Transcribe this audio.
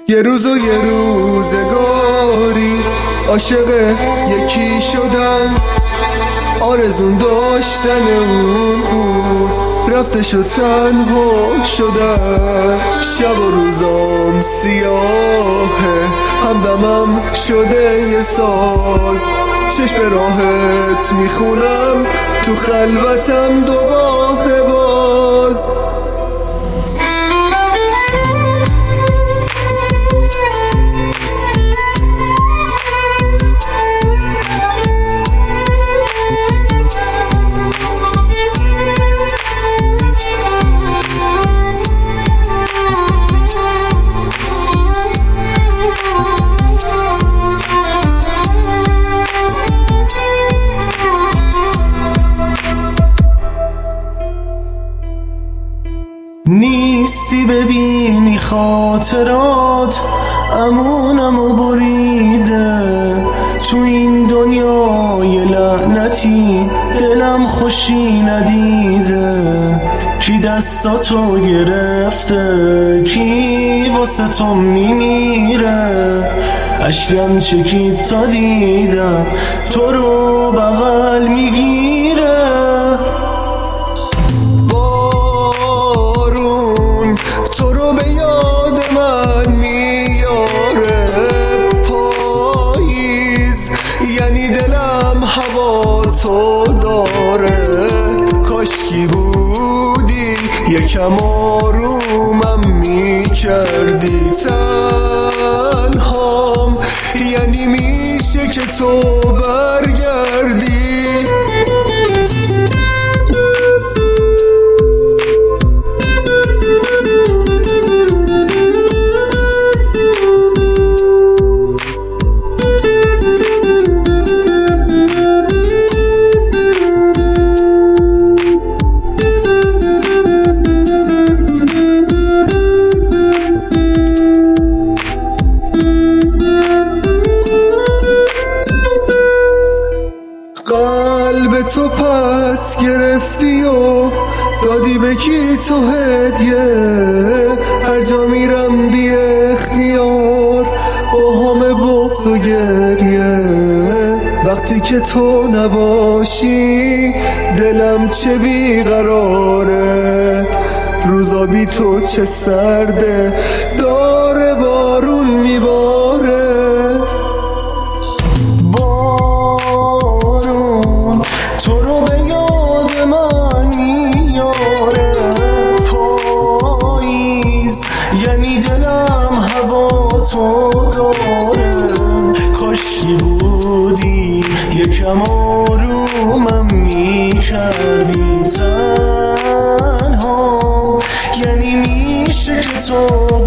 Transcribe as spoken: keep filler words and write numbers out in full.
یه روز و یه روزگاری عاشق یکی شدم، آرزون داشتن اون بود، رفته شد تنها شدم. شب و روزام سیاهه، همدمم شده یه ساز، چشم راحت میخونم تو خلوتم دوباره باز. نیستی ببینی خاطرات امونمو بریده، تو این دنیای لعنتی دلم خوشی ندیده. کی دستاتو گرفته، کی واسه تو میمیره، اشکم چکید تا دیدم تو رو بغل میگیره. تو رو به یاد من میاره، پاییز یعنی دلم هوا تو داره. کاشکی بودی یکم آرومم میکردی، تنهام یعنی میشه که تو برگردی. قلب تو پس گرفتی و دادی به کی تو هدیه، هر جا میرم بی اختیار با همه بغض و گریه. وقتی که تو نباشی دلم چه بیقراره، روزا بی تو چه سرده، داره بارون میباره. تو رو به یاد من میاره، پاییز یعنی دلم هوا تو داره. کاشکی بودی یکم آرومم میکردی، تنهام یعنی میشه که تو